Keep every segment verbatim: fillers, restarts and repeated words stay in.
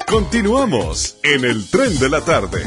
Continuamos en el Tren de la Tarde.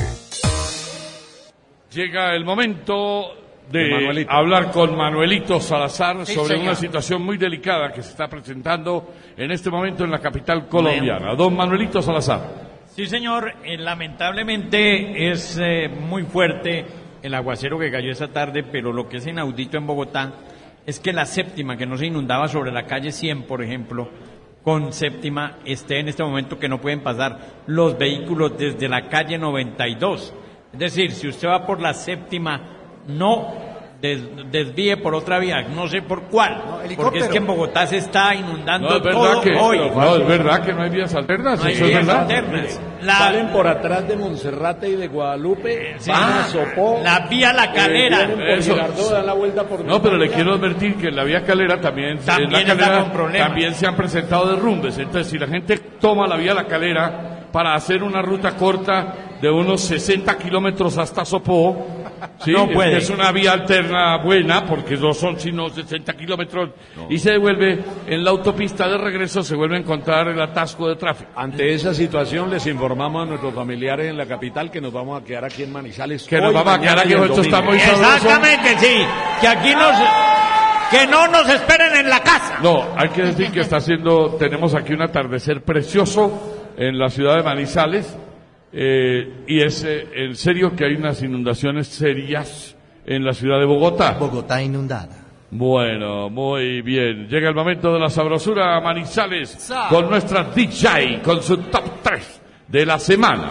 Llega el momento de, de hablar con Manuelito Salazar sí, sobre señor. una situación muy delicada que se está presentando en este momento en la capital colombiana. Don Manuelito Salazar. Sí, señor. Eh, lamentablemente es eh, muy fuerte el aguacero que cayó esa tarde, pero lo que es inaudito en Bogotá es que la séptima, que no se inundaba sobre la calle cien, por ejemplo, con séptima, esté en este momento que no pueden pasar los vehículos desde la calle noventa y dos. Es decir, si usted va por la séptima, no des, desvíe por otra vía, no sé por cuál, no, porque es que en Bogotá se está inundando no, es verdad todo que, hoy. No, es verdad que no hay vías alternas, no hay eso vías es verdad. alternas. La, Salen por atrás de Monserrate y de Guadalupe, sí, van a ah, Sopó, la vía La Calera. Eh, por Eso. Girardot, dan la vuelta por No, pero le quiero advertir que en la vía Calera también, También en la está Calera, con problemas. también se han presentado derrumbes. Entonces, si la gente toma la vía La Calera para hacer una ruta corta de unos sesenta kilómetros hasta Sopó, sí, no puede. es una vía alterna buena, porque no son sino sesenta kilómetros, no. Y se devuelve en la autopista de regreso, se vuelve a encontrar el atasco de tráfico. Ante esa situación les informamos a nuestros familiares en la capital que nos vamos a quedar aquí en Manizales. Que nos hoy, vamos a quedar mañana aquí, y el esto está domingo. muy sabroso. Exactamente, sí. Que aquí nos, que no nos esperen en la casa. No, hay que decir que está haciendo, tenemos aquí un atardecer precioso en la ciudad de Manizales, eh, y es eh, en serio que hay unas inundaciones serias en la ciudad de Bogotá. Bogotá inundada. Bueno, muy bien. Llega el momento de la sabrosura a Manizales con nuestra D J, con su top tres de la semana.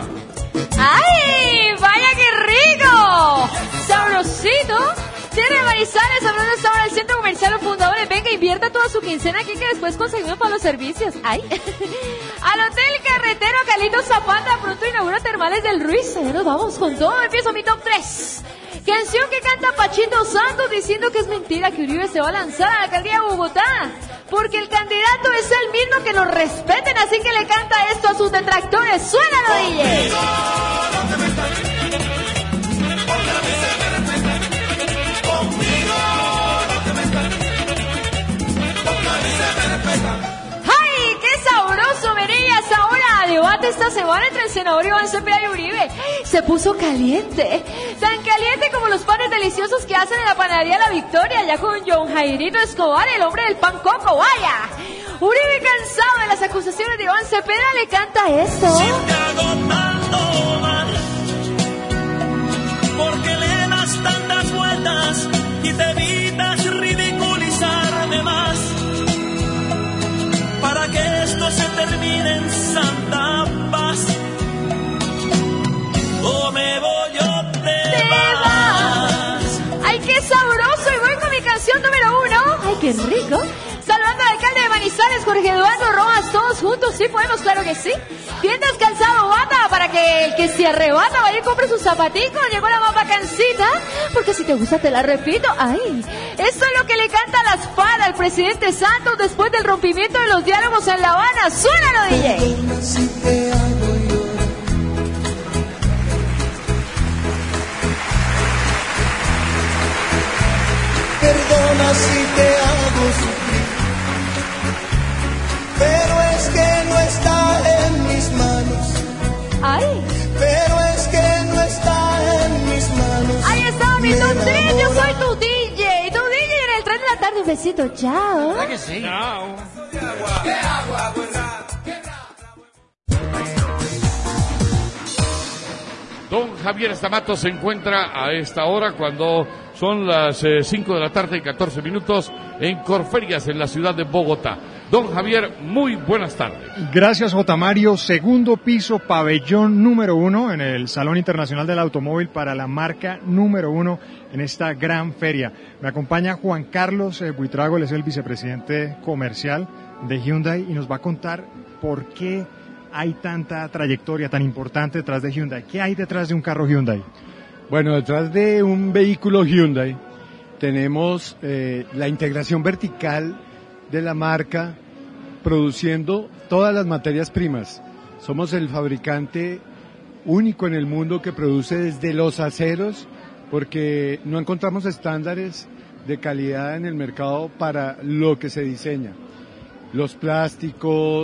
¡Ay! ¡Vaya que rico! ¡Sabrosito! Tiene Manizales, hablando esta hora del Centro Comercial Los Fundadores. Venga, invierta toda su quincena aquí que después conseguimos para los servicios. ¡Ay! Al Hotel Carretero Calito Zapata, pronto inaugura Termales del Ruiz. Ya nos vamos con todo. Empiezo mi top tres. Canción que canta Pachito Santos diciendo que es mentira que Uribe se va a lanzar a la alcaldía de Bogotá. Porque el candidato es el mismo, que nos respeten, así que le canta esto a sus detractores. ¡Suénalo, D J! ¡Ay, qué sabroso, verías! Ahora, debate esta semana entre el senador Iván Cepeda y Uribe. Se puso caliente. Tan caliente como los panes deliciosos que hacen en la panadería La Victoria, allá con John Jairito Escobar, el hombre del pan coco. ¡Vaya! Uribe, cansado de las acusaciones de Iván Cepeda, le canta esto. Si te hago tanto mal, porque le das tantas vueltas y te evitas ridiculizarme más, para que esto se termine en santa paz, o me voy o te, ¡Te vas. vas! ¡Ay, qué sabroso! Y voy con mi canción número uno. ¡Ay, qué rico! Saludando al alcalde de Manizales, Jorge Eduardo Rojas, todos juntos, sí podemos, claro que sí. Tiendas Calzado Bata, para que el que se arrebata vaya y compre sus zapaticos. Llegó la más bacancita, porque si te gusta te la repito. ¡Ay! Esto es lo que le canta la espada al presidente Santos después del rompimiento de los diálogos en La Habana. ¡Suénalo, D J! Perdona si te hago llorar, perdona si te hago sufrir, pero es que no está en mis manos. ¡Ay! Pero es que no está en mis manos. Ahí está mi Me top tres, yo enamora. soy tu D J. Tu D J en el tren de la tarde. Un besito, chao. ¿Verdad que sí? Chao. Don Javier Estamato se encuentra a esta hora cuando son las eh, cinco de la tarde y catorce minutos en Corferias, en la ciudad de Bogotá. Don Javier, muy buenas tardes. Gracias, J. Mario. Segundo piso, pabellón número uno en el Salón Internacional del Automóvil para la marca número uno en esta gran feria. Me acompaña Juan Carlos eh, Buitrago, él es el vicepresidente comercial de Hyundai y nos va a contar por qué hay tanta trayectoria tan importante detrás de Hyundai. ¿Qué hay detrás de un carro Hyundai? Bueno, detrás de un vehículo Hyundai tenemos eh, la integración vertical de la marca produciendo todas las materias primas. Somos el fabricante único en el mundo que produce desde los aceros, porque no encontramos estándares de calidad en el mercado para lo que se diseña. Los plásticos,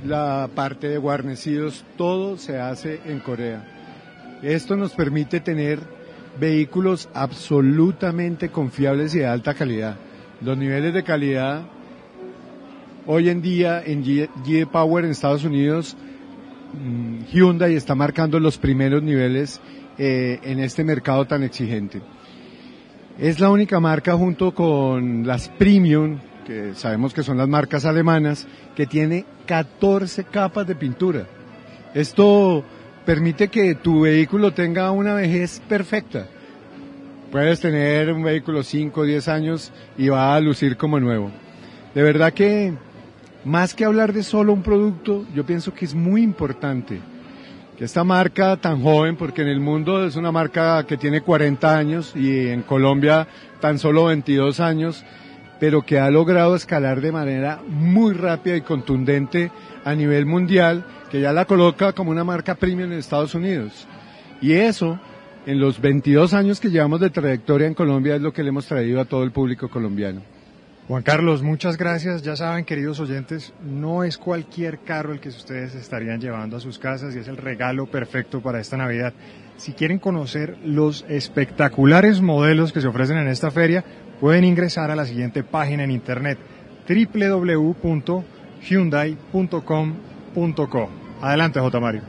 la parte de guarnecidos, todo se hace en Corea. Esto nos permite tener vehículos absolutamente confiables y de alta calidad. Los niveles de calidad hoy en día en G E Power en Estados Unidos, Hyundai está marcando los primeros niveles eh, en este mercado tan exigente. Es la única marca junto con las Premium, que sabemos que son las marcas alemanas, que tiene catorce capas de pintura. Esto permite que tu vehículo tenga una vejez perfecta. Puedes tener un vehículo cinco o diez años y va a lucir como nuevo. De verdad que, más que hablar de solo un producto, yo pienso que es muy importante que esta marca tan joven, porque en el mundo es una marca que tiene cuarenta años y en Colombia tan solo veintidós años, pero que ha logrado escalar de manera muy rápida y contundente a nivel mundial, que ya la coloca como una marca premium en Estados Unidos. Y eso, en los veintidós años que llevamos de trayectoria en Colombia, es lo que le hemos traído a todo el público colombiano. Juan Carlos, muchas gracias. Ya saben, queridos oyentes, no es cualquier carro el que ustedes estarían llevando a sus casas y es el regalo perfecto para esta Navidad. Si quieren conocer los espectaculares modelos que se ofrecen en esta feria, pueden ingresar a la siguiente página en internet, doble u doble u doble u punto hyundai punto com punto co. Adelante, J. Mario.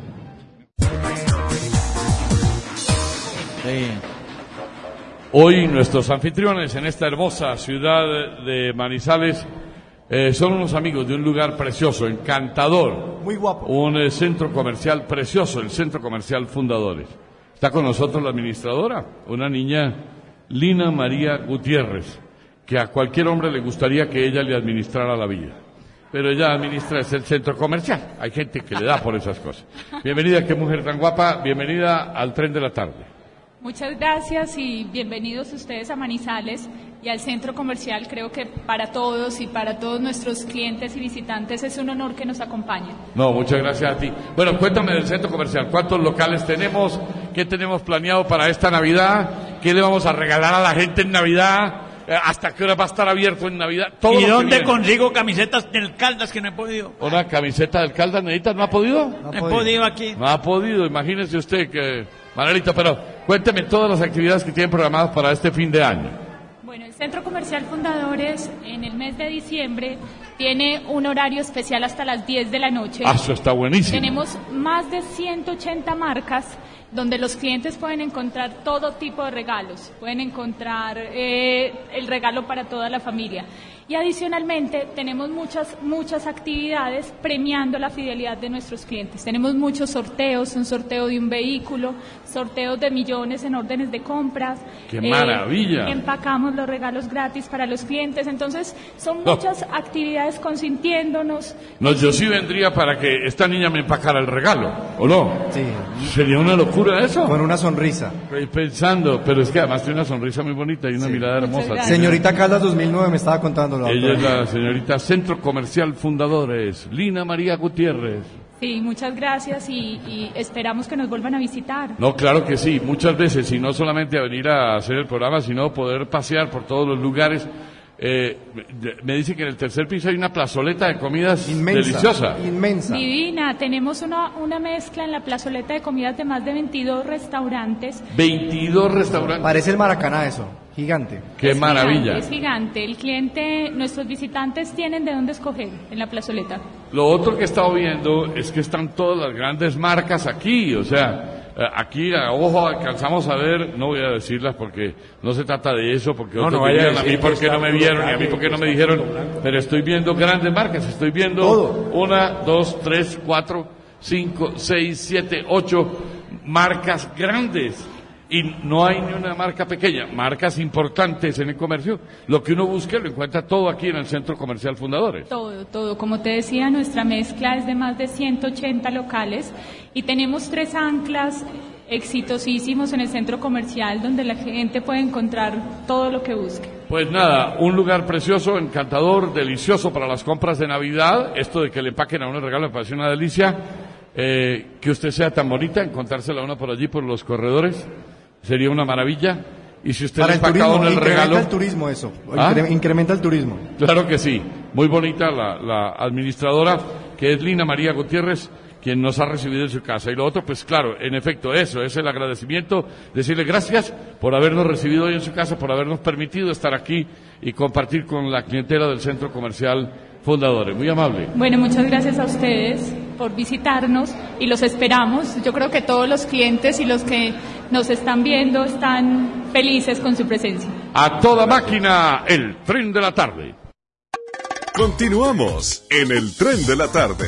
Sí. Hoy nuestros anfitriones en esta hermosa ciudad de Manizales eh, son unos amigos de un lugar precioso, encantador. Muy guapo. Un eh, centro comercial precioso, el Centro Comercial Fundadores. Está con nosotros la administradora, una niña, Lina María Gutiérrez, que a cualquier hombre le gustaría que ella le administrara la vida. Pero ella administra es el centro comercial. Hay gente que le da por esas cosas. Bienvenida, qué mujer tan guapa. Bienvenida al Tren de la Tarde. Muchas gracias y bienvenidos ustedes a Manizales y al centro comercial. Creo que para todos y para todos nuestros clientes y visitantes es un honor que nos acompañen. No, muchas gracias a ti. Bueno, cuéntame del centro comercial. ¿Cuántos locales tenemos? ¿Qué tenemos planeado para esta Navidad? ¿Qué le vamos a regalar a la gente en Navidad? ¿Hasta qué hora va a estar abierto en Navidad? Todo ¿Y dónde consigo camisetas del Caldas que no he podido? ¿Una camiseta del Caldas, Nedita? ¿No ha podido? No, no he podido. podido aquí. No ha podido, imagínese usted que... Manelita, pero cuénteme todas las actividades que tienen programadas para este fin de año. Bueno, el Centro Comercial Fundadores en el mes de diciembre tiene un horario especial hasta las diez de la noche. Ah, eso está buenísimo. Tenemos más de ciento ochenta marcas donde los clientes pueden encontrar todo tipo de regalos. Pueden encontrar eh, el regalo para toda la familia. Y adicionalmente tenemos muchas, muchas actividades premiando la fidelidad de nuestros clientes. Tenemos muchos sorteos, un sorteo de un vehículo, sorteos de millones en órdenes de compras. ¡Qué eh, maravilla! Empacamos los regalos gratis para los clientes. Entonces, son muchas no. actividades consintiéndonos. No, yo sí vendría para que esta niña me empacara el regalo, ¿o no? Sí. ¿Sería una locura eso? Con una sonrisa. Estoy pensando, pero es que además tiene una sonrisa muy bonita y una sí. mirada hermosa. Señorita Caldas dos mil nueve me estaba contando. Ella es la señorita Centro Comercial Fundadores, Lina María Gutiérrez. Sí, muchas gracias y, y esperamos que nos vuelvan a visitar. No, claro que sí, muchas veces, y no solamente a venir a hacer el programa, sino poder pasear por todos los lugares. Eh, me dice que en el tercer piso hay una plazoleta de comidas inmensa, deliciosa. Inmensa. Divina. Tenemos una, una mezcla en la plazoleta de comidas de más de veintidós restaurantes. veintidós restaurantes. Parece el Maracaná eso. Gigante. Qué es maravilla. Gigante, es gigante. El cliente, nuestros visitantes tienen de dónde escoger en la plazoleta. Lo otro que he estado viendo es que están todas las grandes marcas aquí, o sea, aquí a ojo alcanzamos a ver, no voy a decirlas porque no se trata de eso, porque no, otros no dirían a mí porque no me vieron y a mí porque no me dijeron, pero estoy viendo grandes marcas, estoy viendo todo. Una, dos, tres, cuatro, cinco, seis, siete, ocho marcas grandes. Y no hay ni una marca pequeña, marcas importantes en el comercio. Lo que uno busque lo encuentra todo aquí en el Centro Comercial Fundadores. Todo, todo. Como te decía, nuestra mezcla es de más de ciento ochenta locales y tenemos tres anclas exitosísimos en el centro comercial donde la gente puede encontrar todo lo que busque. Pues nada, un lugar precioso, encantador, delicioso para las compras de Navidad. Esto de que le empaquen a uno el regalo me parece una delicia. Eh, que usted sea tan bonita, encontrársela a uno por allí, por los corredores. Sería una maravilla. Y si usted para le empaca uno el regalo... Incrementa el turismo eso. ¿Ah? Incrementa el turismo. Claro que sí. Muy bonita la, la administradora, que es Lina María Gutiérrez, quien nos ha recibido en su casa. Y lo otro, pues claro, en efecto, eso es el agradecimiento, decirle gracias por habernos recibido hoy en su casa, por habernos permitido estar aquí y compartir con la clientela del Centro Comercial Fundadores. Muy amable. Bueno, muchas gracias a ustedes por visitarnos y los esperamos. Yo creo que todos los clientes y los que nos están viendo están felices con su presencia. A toda máquina, el tren de la tarde. Continuamos en el tren de la tarde.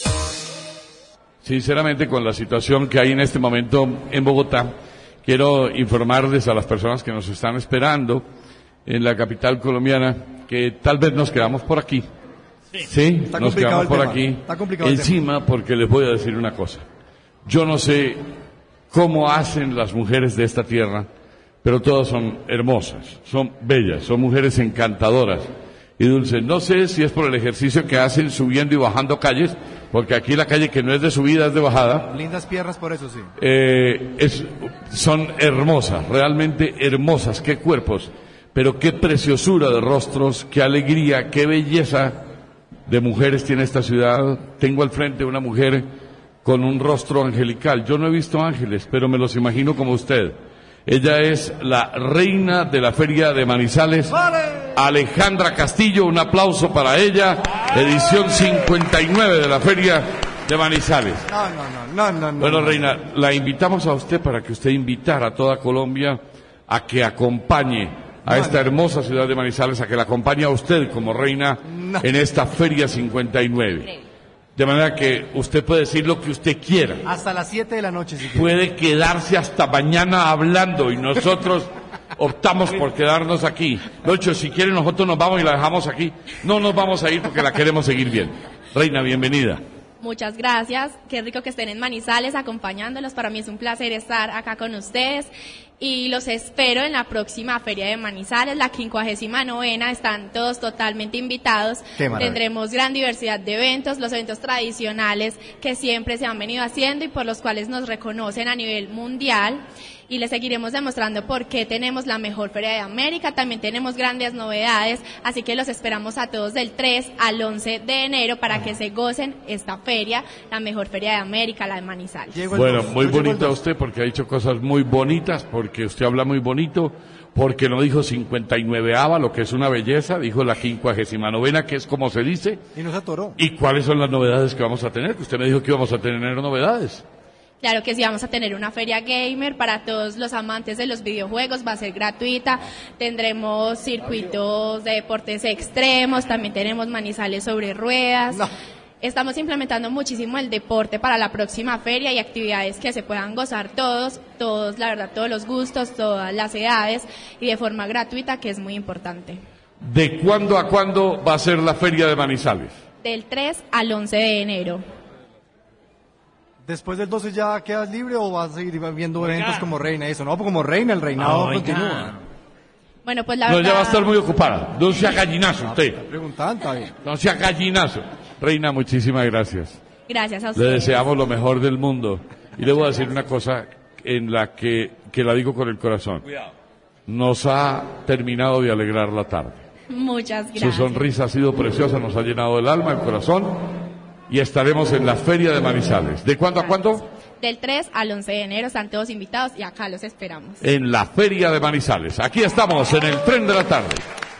Sinceramente, con la situación que hay en este momento en Bogotá, quiero informarles a las personas que nos están esperando en la capital colombiana que tal vez nos quedamos por aquí. Sí, ¿Sí? Está nos quedamos por tema. aquí Está complicado encima porque les voy a decir una cosa. Yo no sé cómo hacen las mujeres de esta tierra, pero todas son hermosas, son bellas, son mujeres encantadoras y dulces. No sé si es por el ejercicio que hacen subiendo y bajando calles, porque aquí la calle que no es de subida es de bajada. Lindas piernas por eso, sí. Eh, es, son hermosas, realmente hermosas, qué cuerpos, pero qué preciosura de rostros, qué alegría, qué belleza de mujeres tiene esta ciudad. Tengo al frente una mujer con un rostro angelical. Yo no he visto ángeles, pero me los imagino como usted. Ella es la reina de la Feria de Manizales, ¡vale! Alejandra Castillo, un aplauso para ella, edición cincuenta y nueve de la Feria de Manizales. No, no, no, no, no. Bueno, no, reina, no. la invitamos a usted para que usted invitara a toda Colombia a que acompañe a no, esta no. hermosa ciudad de Manizales, a que la acompañe a usted como reina no. en esta Feria cincuenta y nueve. De manera que usted puede decir lo que usted quiera. Hasta las siete de la noche, si quiere. Puede quedarse hasta mañana hablando y nosotros optamos por quedarnos aquí. De hecho, si quiere nosotros nos vamos y la dejamos aquí. No nos vamos a ir porque la queremos seguir viendo. Reina, bienvenida. Muchas gracias. Qué rico que estén en Manizales acompañándolos. Para mí es un placer estar acá con ustedes. Y los espero en la próxima Feria de Manizales, la quincuagésima novena. Están todos totalmente invitados. Tendremos gran diversidad de eventos, los eventos tradicionales que siempre se han venido haciendo y por los cuales nos reconocen a nivel mundial. Y les seguiremos demostrando por qué tenemos la mejor Feria de América. También tenemos grandes novedades, así que los esperamos a todos del tres al once de enero para que se gocen esta feria, la mejor Feria de América, la de Manizales. Bueno, muy bonita usted porque ha dicho cosas muy bonitas, porque usted habla muy bonito, porque no dijo cincuenta y nueveava, lo que es una belleza, dijo la quincuagésima novena, que es como se dice. Y nos atoró. ¿Y cuáles son las novedades que vamos a tener? Que usted me dijo que íbamos a tener novedades. Claro que sí, vamos a tener una feria gamer para todos los amantes de los videojuegos, va a ser gratuita, tendremos circuitos de deportes extremos, también tenemos Manizales sobre ruedas. No. Estamos implementando muchísimo el deporte para la próxima feria y actividades que se puedan gozar todos, todos, la verdad, todos los gustos, todas las edades y de forma gratuita, que es muy importante. ¿De cuándo a cuándo va a ser la Feria de Manizales? Del tres al once de enero. ¿Después del doce ya quedas libre o vas a seguir viendo eventos Oiga. como reina? Eso, no, como reina, el reinado Oiga. continúa. Bueno, pues la no, verdad... ella va a estar muy ocupada. No sea gallinazo usted. Está preguntando, está bien. No sea gallinazo. Reina, muchísimas gracias. Gracias a ustedes. Le deseamos lo mejor del mundo. Y le voy a decir una cosa en la que, que la digo con el corazón. Nos ha terminado de alegrar la tarde. Muchas gracias. Su sonrisa ha sido preciosa, nos ha llenado el alma, el corazón. Y estaremos en la Feria de Manizales. ¿De cuándo a cuándo? Del tres al once de enero, están todos invitados y acá los esperamos. En la Feria de Manizales. Aquí estamos, en el tren de la tarde.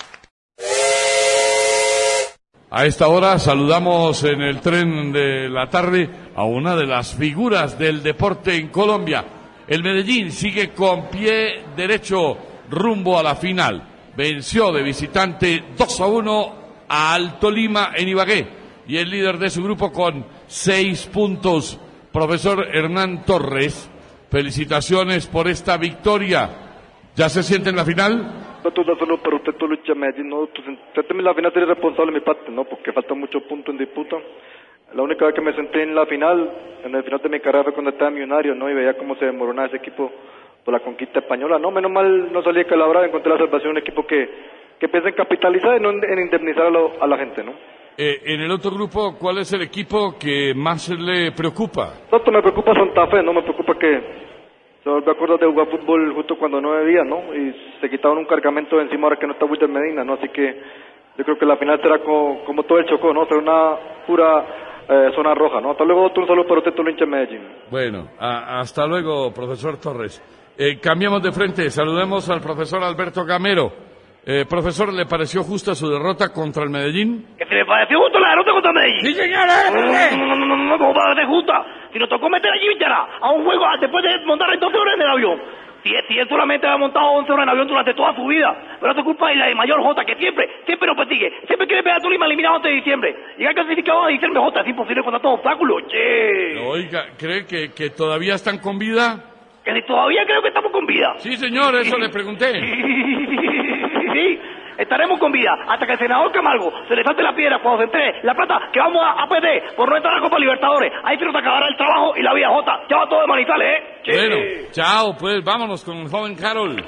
A esta hora saludamos en el tren de la tarde a una de las figuras del deporte en Colombia. El Medellín sigue con pie derecho rumbo a la final. Venció de visitante dos a uno a Alto Lima en Ibagué. Y el líder de su grupo con seis puntos, profesor Hernán Torres. Felicitaciones por esta victoria. ¿Ya se siente en la final? Todo solo para usted, Lucha Medellín, no, pues, en la final sería responsable de mi parte, ¿no? Porque falta mucho punto en disputa. La única vez que me senté en la final, en el final de mi carrera fue cuando estaba en Millonario, ¿no? Y veía cómo se desmoronaba ese equipo por la conquista española, ¿no? Menos mal no salí calabrado, encontré la salvación, un equipo que, que piensa en capitalizar y no en, en indemnizar a, lo, a la gente, ¿no? Eh, en el otro grupo, ¿cuál es el equipo que más le preocupa? No, me preocupa Santa Fe, no me preocupa que se volvió a acordar de jugar fútbol justo cuando no debía, ¿no? Y se quitaron un cargamento de encima ahora que no está Wilder Medina, ¿no? Así que yo creo que la final será como, como todo el Chocó, ¿no? Será una pura eh, zona roja, ¿no? Hasta luego, doctor, un saludo para usted, todo el hincha de Medellín. Bueno, a, hasta luego, profesor Torres. Eh, cambiamos de frente, saludemos al profesor Alberto Gamero. Eh, profesor, ¿le pareció justa su derrota contra el Medellín? ¿Que se le pareció justa la derrota contra el Medellín? Sí, señora. No, no, no, no, no, no, no, parece justa. Si nos tocó meter allí, Villara, a un juego después de montar doce horas en el avión. Si, si él solamente ha montado once horas en el avión durante toda su vida. Pero esto es culpa de la de Mayor J, que siempre, siempre nos persigue. Siempre quiere pegar a Tolima eliminado antes de diciembre. Llegar clasificado a diciembre, J, es imposible con tantos obstáculos, che. Oiga, ¿cree que, que todavía están con vida? Que si todavía creo que estamos con vida. Sí, señor, eso le pregunté. Sí, estaremos con vida hasta que el senador Camargo se le salte la piedra cuando se entere la plata que vamos a, a perder por no estar en la Copa Libertadores. Ahí se nos acabará el trabajo y la vida, Jota. Chao a todos de Manizales, ¿eh? Che. Bueno, chao, pues vámonos con el joven Carol.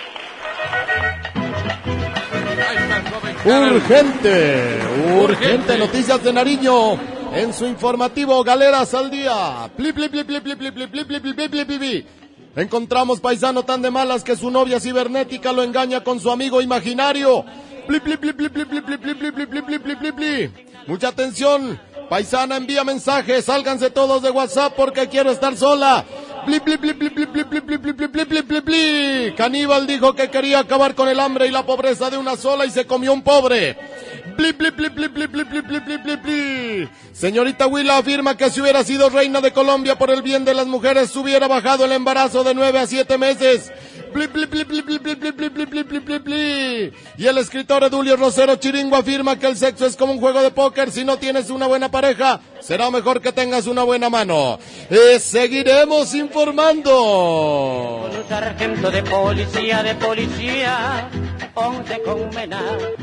Urgente, urgente, noticias de Nariño en su informativo Galeras al Día. Pli, pli, pli, pli, pli, pli, pli, pli, pli, pli, pli, pli, pli, pli. Encontramos paisano tan de malas que su novia cibernética lo engaña con su amigo imaginario. Pli, pli, pli, pli, pli, pli, pli, pli, pli, pli, pli, pli, pli, pli, pli. Mucha atención, paisana envía mensajes, sálganse todos de WhatsApp porque quiero estar sola. Pli, pli, pli, pli, pli, pli, pli, pli, pli, pli, pli, pli, pli, pli. Caníbal dijo que quería acabar con el hambre y la pobreza de una sola y se comió un pobre. Pli, pli, pli, pli, pli, pli, pli, pli, pli, pli, pli. Señorita Huila afirma que si hubiera sido reina de Colombia por el bien de las mujeres hubiera bajado el embarazo de nueve a siete meses. Pli, pli, pli, pli, pli, pli, pli, pli, pli, pli, pli, pli, pli. Y el escritor Edulio Rosero Chiringo afirma que el sexo es como un juego de póker. Si no tienes una buena pareja, será mejor que tengas una buena mano. Eh, seguiremos informando. Con un sargento de policía, de policía, once con mena.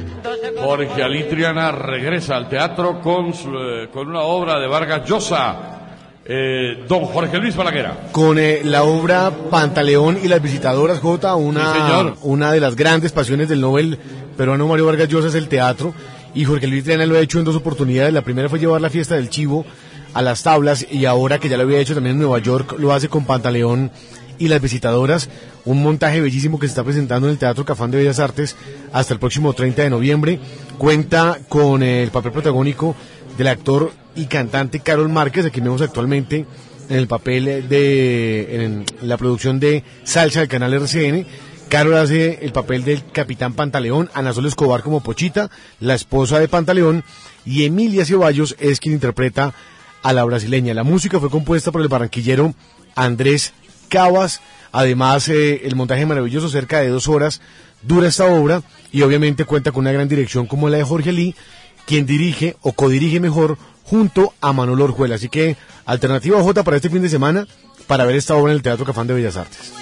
Jorge Alitriana regresa al teatro con, su, eh, con una obra de Vargas Llosa. Eh, don Jorge Luis Balaguer. Con eh, la obra Pantaleón y las visitadoras, J, una, sí, una de las grandes pasiones del Nobel peruano Mario Vargas Llosa es el teatro, y Jorge Luis Triana lo ha hecho en dos oportunidades. La primera fue llevar la fiesta del Chivo a las tablas, y ahora que ya lo había hecho también en Nueva York, lo hace con Pantaleón y las visitadoras, un montaje bellísimo que se está presentando en el Teatro Cafán de Bellas Artes hasta el próximo treinta de noviembre. Cuenta con el papel protagónico del actor y cantante Carol Márquez, a quien vemos actualmente en el papel de en la producción de Salsa del canal R C N. Carol hace el papel del Capitán Pantaleón, Ana Sol Escobar como Pochita, la esposa de Pantaleón, y Emilia Ceballos es quien interpreta a la brasileña. La música fue compuesta por el barranquillero Andrés Cabas. Además, eh, el montaje maravilloso, cerca de dos horas dura esta obra, y obviamente cuenta con una gran dirección como la de Jorge Lee, quien dirige o codirige mejor junto a Manolo Orjuela. Así que alternativa J para este fin de semana para ver esta obra en el Teatro Cafán de Bellas Artes.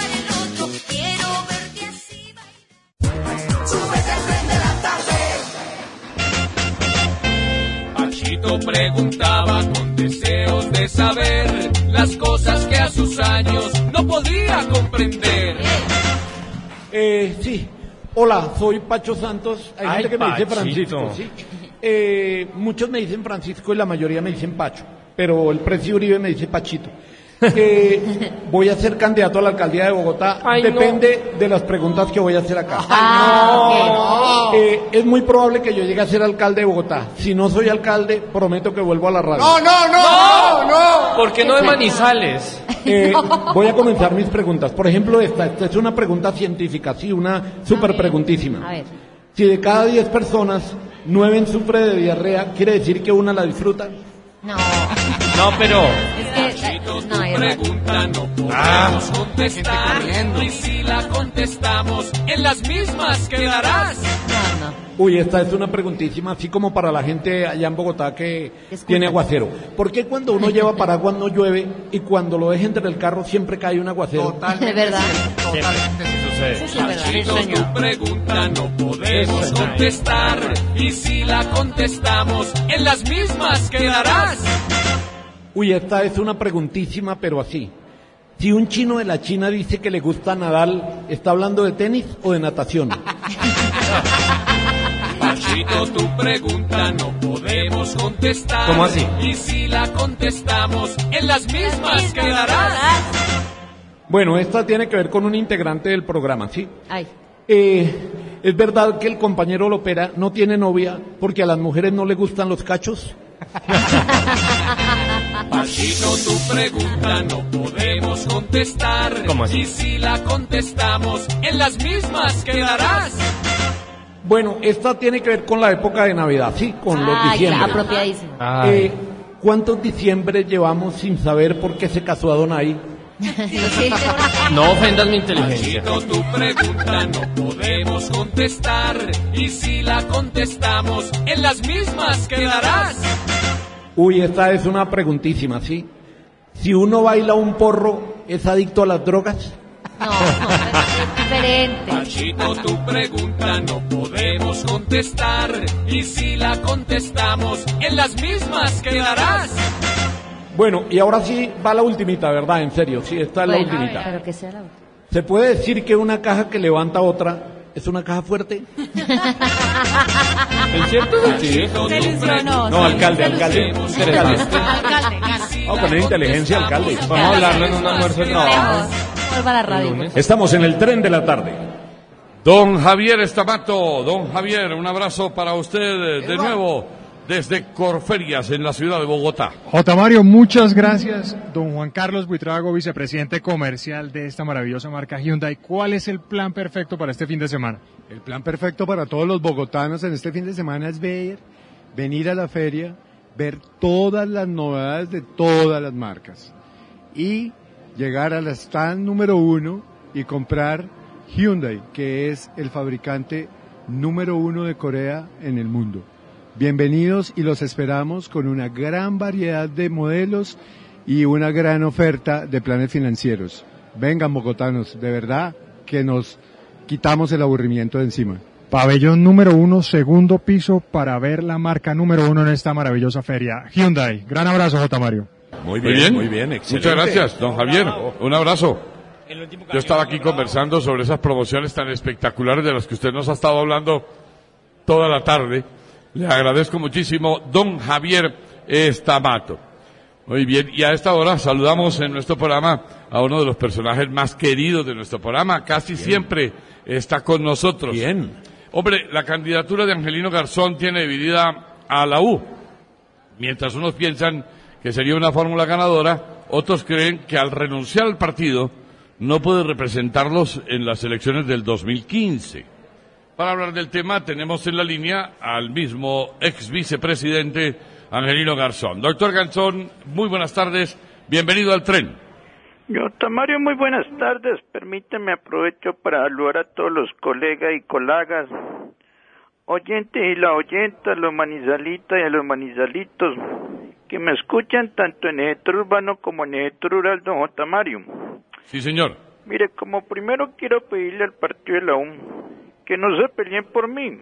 Pachito preguntaba con deseos de saber las cosas que a sus años no podía comprender. Eh, sí. Hola, soy Pacho Santos. Hay Ay, gente que me dice Pachito. Francisco, ¿sí? Eh, muchos me dicen Francisco y la mayoría me dicen Pacho, pero el precio Uribe me dice Pachito. Eh, voy a ser candidato a la alcaldía de Bogotá. Ay, Depende no. de las preguntas que voy a hacer acá. Ah, no. eh, es muy probable que yo llegue a ser alcalde de Bogotá. Si no soy alcalde, prometo que vuelvo a la radio. No, no, no, no, no. ¿Por qué no de Manizales? Eh, voy a comenzar mis preguntas. Por ejemplo, esta, esta es una pregunta científica, sí, una súper preguntísima. A ver. Si de cada diez personas, nueve sufre de diarrea, ¿quiere decir que una la disfruta? No. No, pero... Es que... No, es Pregunta no podemos contestar, y si la contestamos, en las mismas quedarás. No, no. Uy, esta es una preguntísima, así como para la gente allá en Bogotá que Escucha. tiene aguacero. ¿Por qué cuando uno lleva paraguas no llueve y cuando lo deja entre el carro siempre cae un aguacero? Totalmente. De verdad. Totalmente sí sucede. Sí, verdad. Pachito, Sí, señor. tu pregunta no podemos Eso, contestar, y si la contestamos, en las mismas quedarás. Uy, esta es una preguntísima, pero así. Si un chino de la China dice que le gusta Nadal, ¿está hablando de tenis o de natación? Pachito, tu pregunta no podemos contestar. ¿Cómo así? Y si la contestamos, en las mismas quedarás. Bueno, esta tiene que ver con un integrante del programa, ¿sí? Ay. Eh, ¿Es verdad que el compañero Lopera no tiene novia porque a las mujeres no le gustan los cachos? Pachito, tu pregunta no podemos contestar. ¿Cómo así? Y si la contestamos, en las mismas quedarás. Bueno, esta tiene que ver con la época de Navidad, sí, con los Ay, diciembre. apropiadísimo. Eh, ¿Cuántos diciembre llevamos sin saber por qué se casó Adonai? No ofendas mi inteligencia. Pachito, tu pregunta no podemos contestar. Y si la contestamos, en las mismas quedarás. Uy, esta es una preguntísima, ¿sí? Si uno baila un porro, ¿es adicto a las drogas? No, es diferente. Pachito, tu pregunta no podemos contestar. Y si la contestamos, en las mismas quedarás. Bueno, y ahora sí va la ultimita, ¿verdad? En serio, sí, esta es Bueno, la ultimita. pero que sea la última. ¿Se puede decir que una caja que levanta otra es una caja fuerte? ¿Es cierto? Sí. Se ilusionó. No, alcalde, alcalde. Interesante. Alcalde, alcalde. Vamos a poner inteligencia, alcalde. Vamos a hablarlo en un almuerzo de trabajo. Vuelva a la radio. Estamos en el tren de la tarde. Don Javier Estamato, don Javier, un abrazo para usted de nuevo desde Corferias en la ciudad de Bogotá. J. Mario, muchas gracias. Don Juan Carlos Buitrago, vicepresidente comercial de esta maravillosa marca Hyundai. ¿Cuál es el plan perfecto para este fin de semana? El plan perfecto para todos los bogotanos en este fin de semana es ver, venir a la feria, ver todas las novedades de todas las marcas y llegar al stand número uno y comprar Hyundai, que es el fabricante número uno de Corea en el mundo. Bienvenidos y los esperamos con una gran variedad de modelos y una gran oferta de planes financieros. Vengan, bogotanos, de verdad que nos quitamos el aburrimiento de encima. Pabellón número uno, segundo piso, para ver la marca número uno en esta maravillosa feria. Hyundai. Gran abrazo, J. Mario. Muy bien, muy bien, excelente. Muchas gracias, don Javier. Un abrazo. Yo estaba aquí conversando sobre esas promociones tan espectaculares de las que usted nos ha estado hablando toda la tarde. Le agradezco muchísimo, don Javier Estamato. Muy bien, y a esta hora saludamos en nuestro programa a uno de los personajes más queridos de nuestro programa. Casi bien. Siempre está con nosotros. Bien. Hombre, la candidatura de Angelino Garzón tiene dividida a la U. Mientras unos piensan que sería una fórmula ganadora, otros creen que al renunciar al partido no puede representarlos en las elecciones del dos mil quince. Para hablar del tema tenemos en la línea al mismo ex vicepresidente Angelino Garzón. Doctor Garzón, muy buenas tardes, bienvenido al tren. Doctor Mario, muy buenas tardes. Permíteme, aprovecho para saludar a todos los colegas y colegas, oyentes y la oyenta, a los manizalitas y a los manizalitos, que me escuchan tanto en el sector urbano como en el sector rural, don J. Mario. Sí, señor. Mire, como primero quiero pedirle al partido de la U que no se peleen por mí.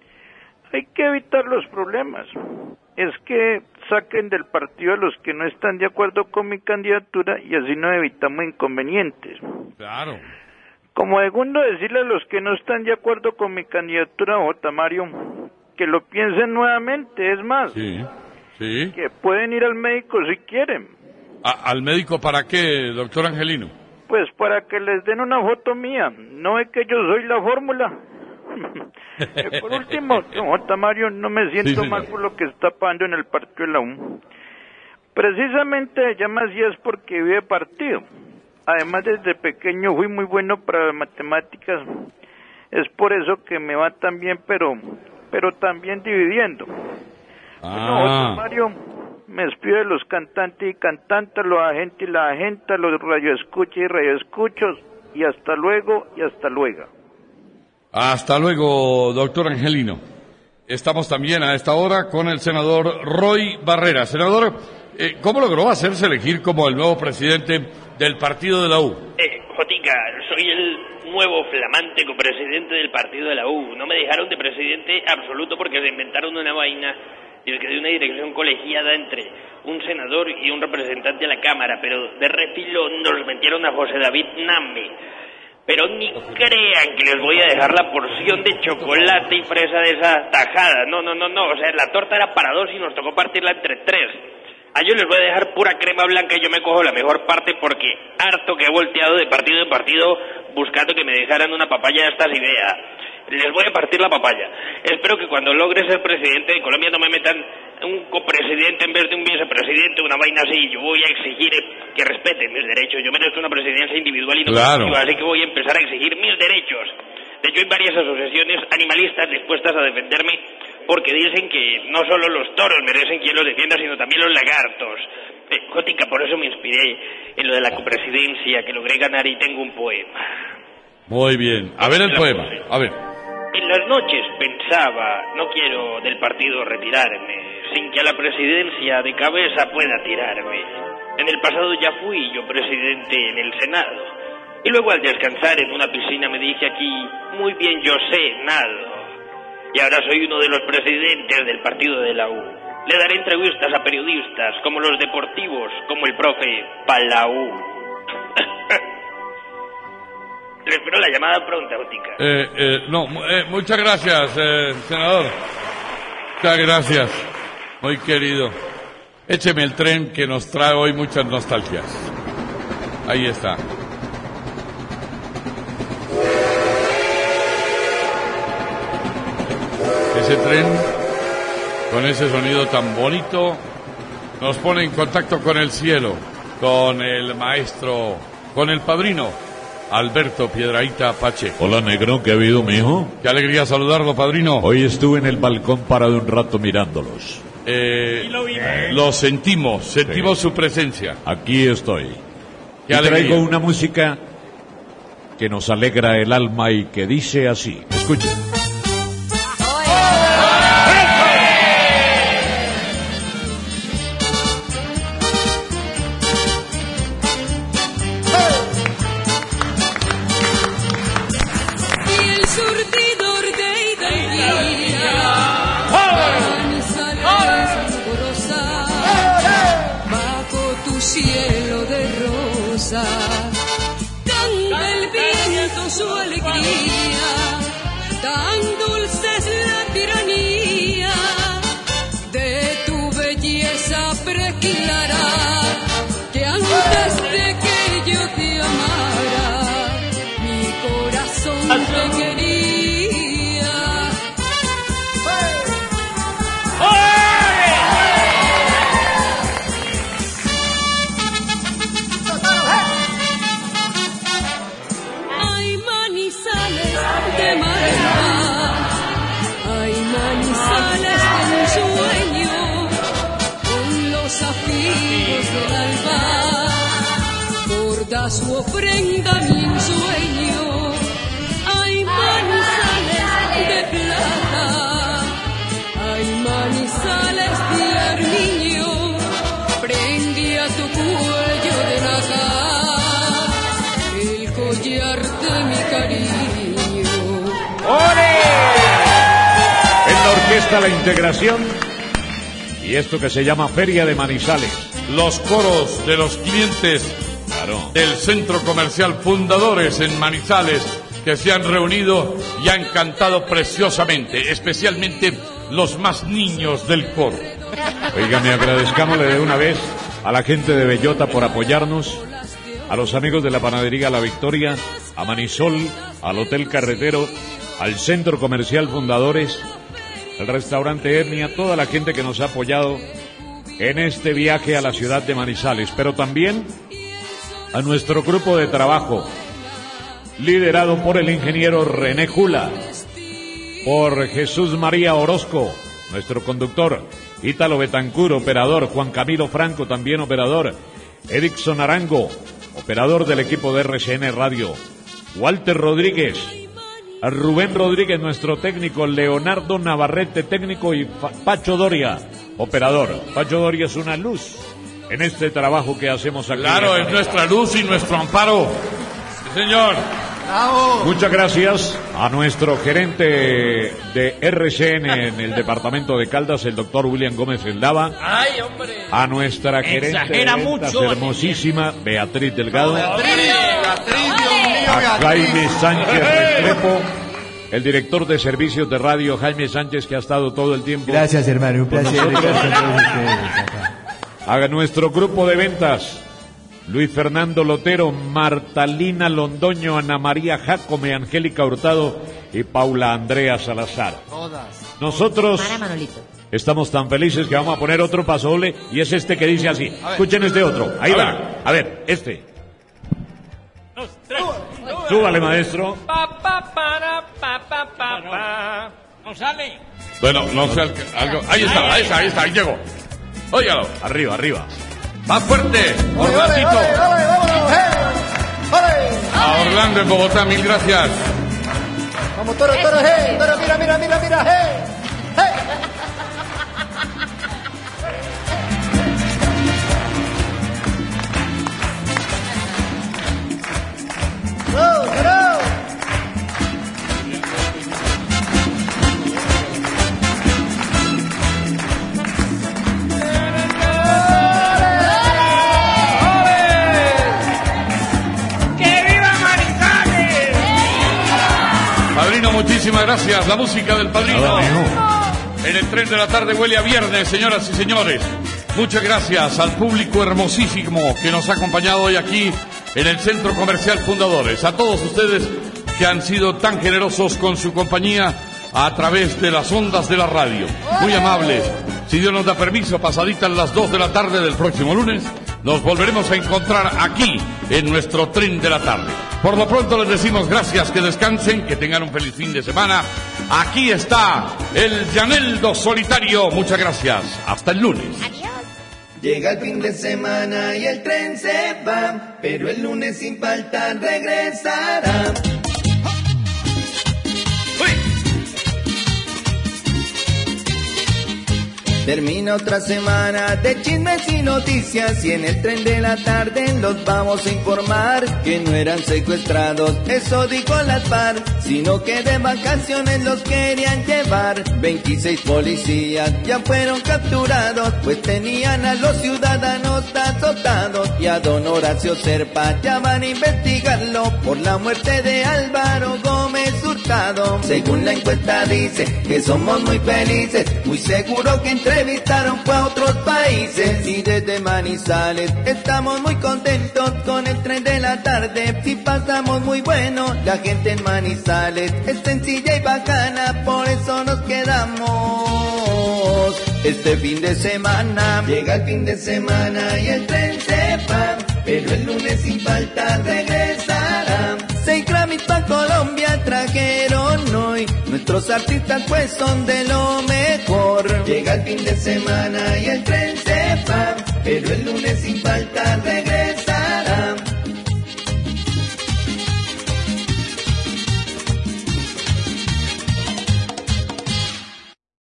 Hay que evitar los problemas. Es que saquen del partido a los que no están de acuerdo con mi candidatura y así nos evitamos inconvenientes. Claro. Como segundo, decirle a los que no están de acuerdo con mi candidatura, J. Mario, que lo piensen nuevamente. Es más, sí, sí. que pueden ir al médico si quieren. ¿A, ¿Al médico para qué, doctor Angelino? Pues para que les den una foto mía. No es que yo soy la fórmula. Por último, J. Mario, no me siento sí, mal por lo que está pasando en el partido de la U. Precisamente ya me hacía es porque vive partido. Además, desde pequeño fui muy bueno para las matemáticas. Es por eso que me va tan bien, pero, pero también dividiendo. Ah. Bueno, J. Mario, me despido de los cantantes y cantantes, los agentes y la agenta, los radioescuchas y radioescuchos, y hasta luego, y hasta luego. Hasta luego, doctor Angelino. Estamos también a esta hora con el senador Roy Barrera. Senador, eh, ¿cómo logró hacerse elegir como el nuevo presidente del partido de la U? Eh, Jotica, soy el nuevo flamante copresidente del partido de la U. No me dejaron de presidente absoluto porque se inventaron una vaina y el que dio una dirección colegiada entre un senador y un representante de la Cámara, pero de refilo nos metieron a José David Name. Pero ni crean que les voy a dejar la porción de chocolate y fresa de esa tajada. No, no, no, no. O sea, la torta era para dos y nos tocó partirla entre tres. A ellos les voy a dejar pura crema blanca y yo me cojo la mejor parte porque harto que he volteado de partido en partido buscando que me dejaran una papaya de estas ideas. Les voy a partir la papaya. Espero que cuando logre ser presidente de Colombia no me metan un copresidente en vez de un vicepresidente, una vaina así. Yo voy a exigir que respeten mis derechos. Yo merezco una presidencia individual y no Claro. colectiva, así que voy a empezar a exigir mis derechos. De hecho, hay varias asociaciones animalistas dispuestas a defenderme porque dicen que no solo los toros merecen quien los defienda, sino también los lagartos. Eh, Jótica, por eso me inspiré en lo de la copresidencia, que logré ganar y tengo un poema. Muy bien. A ver el poema. A ver. En las noches pensaba, no quiero del partido retirarme, sin que a la presidencia de cabeza pueda tirarme. En el pasado ya fui yo presidente en el Senado. Y luego al descansar en una piscina me dije aquí, muy bien yo sé, nado. Y ahora soy uno de los presidentes del partido de la U. Le daré entrevistas a periodistas, como los deportivos, como el profe Palau. Le espero la llamada pronta, Ótica. Eh, eh, no, eh, muchas gracias, eh, senador. Muchas gracias, muy querido. Écheme el tren que nos trae hoy muchas nostalgias. Ahí está. Ese tren, con ese sonido tan bonito, nos pone en contacto con el cielo, con el maestro, con el padrino, Alberto Piedrahíta Pacheco. Hola, negro, ¿qué ha habido, mijo? Qué alegría saludarlo, padrino. Hoy estuve en el balcón parado un rato mirándolos. Eh, lo sentimos, sentimos Sí. su presencia. Aquí estoy. Qué Y alegría. traigo una música que nos alegra el alma y que dice así. Escuchen. Y el surtidor de Hidalguía, Manizales Corosa, bajo tu cielo de rosa, canta el viento su alegría, tan dulce es la tiranía de tu belleza preclara, que antes de que yo te amara, mi corazón te quería. Hay manizales de marca, hay manizales de ensueño, con los zafigos del alba, borda su ofrenda mi ensueño. Hay manizales de plata, hay manizales de armiño, prendí a tu cuello de nacar el collar de mi cariño. En la orquesta La Integración y esto que se llama Feria de Manizales. Los coros de los clientes Claro. del Centro Comercial Fundadores en Manizales, que se han reunido y han cantado preciosamente, especialmente los más niños del coro. Oígame, agradezcámosle de una vez a la gente de Bellota por apoyarnos, a los amigos de la panadería La Victoria, a Manisol, al Hotel Carretero, al Centro Comercial Fundadores, al restaurante Etnia, toda la gente que nos ha apoyado en este viaje a la ciudad de Manizales, pero también a nuestro grupo de trabajo, liderado por el ingeniero René Jula, por Jesús María Orozco, nuestro conductor, Ítalo Betancur, operador, Juan Camilo Franco, también operador, Erickson Arango, operador del equipo de R C N Radio, Walter Rodríguez, a Rubén Rodríguez, nuestro técnico, Leonardo Navarrete, técnico, y Fa- Pacho Doria, operador. Pacho Doria es una luz en este trabajo que hacemos aquí. Claro, en es nuestra luz y nuestro amparo. Sí, señor. Muchas gracias a nuestro gerente de R C N en el departamento de Caldas, el doctor William Gómez Eldava. Ay, hombre. A nuestra gerente Exagera de ventas mucho. hermosísima Beatriz Delgado. Beatriz, Dios mío, A Jaime Beatriz. Sánchez Restrepo, el director de servicios de radio, Jaime Sánchez, que ha estado todo el tiempo. Gracias, hermano, un con placer nosotros. estar con todos ustedes acá. A nuestro grupo de ventas, Luis Fernando Lotero, Martalina Londoño, Ana María Jacome, Angélica Hurtado y Paula Andrea Salazar. Todas. Nosotros Para Manolito. estamos tan felices que vamos a poner otro pasodoble y es este que dice así. Escuchen este otro. Ahí va. A ver, este. Súbale, maestro. Pa, pa, para, pa, pa, pa, pa. No sale. Bueno, no sé, algo. Ahí está, ahí está, ahí está, ahí llegó. Óigalo. Arriba, arriba. Más fuerte. Orlandito. A Orlando en Bogotá, mil gracias. Vamos, toro, toro, hey, toro, mira, mira, mira, mira, hey, hey. Go, go. Padrino, muchísimas gracias. La música del Padrino. En el tren de la tarde huele a viernes, señoras y señores. Muchas gracias al público hermosísimo que nos ha acompañado hoy aquí en el Centro Comercial Fundadores. A todos ustedes que han sido tan generosos con su compañía a través de las ondas de la radio. Muy amables. Si Dios nos da permiso, pasaditas las dos de la tarde del próximo lunes, nos volveremos a encontrar aquí en nuestro tren de la tarde. Por lo pronto les decimos gracias, que descansen, que tengan un feliz fin de semana. Aquí está el Llaneldo Solitario. Muchas gracias. Hasta el lunes. Llega el fin de semana y el tren se va, pero el lunes sin falta regresará. Termina otra semana de chismes y noticias y en el tren de la tarde los vamos a informar que no eran secuestrados, eso dijo la FARC, sino que de vacaciones los querían llevar. veintiséis policías ya fueron capturados, pues tenían a los ciudadanos azotados y a don Horacio Serpa ya van a investigarlo por la muerte de Álvaro Gómez Hurtado. Según la encuesta dice que somos muy felices, muy seguro que entre entrevistaron fue a otros países y desde Manizales estamos muy contentos con el tren de la tarde. Si pasamos muy bueno, la gente en Manizales es sencilla y bacana, por eso nos quedamos este fin de semana. Llega el fin de semana y el tren se va, pero el lunes sin falta regresará. Seis Grammys pa' Colombia trajeron hoy, nuestros artistas pues son de lo mejor. Llega el fin de semana y el tren se va, pero el lunes sin falta regresa.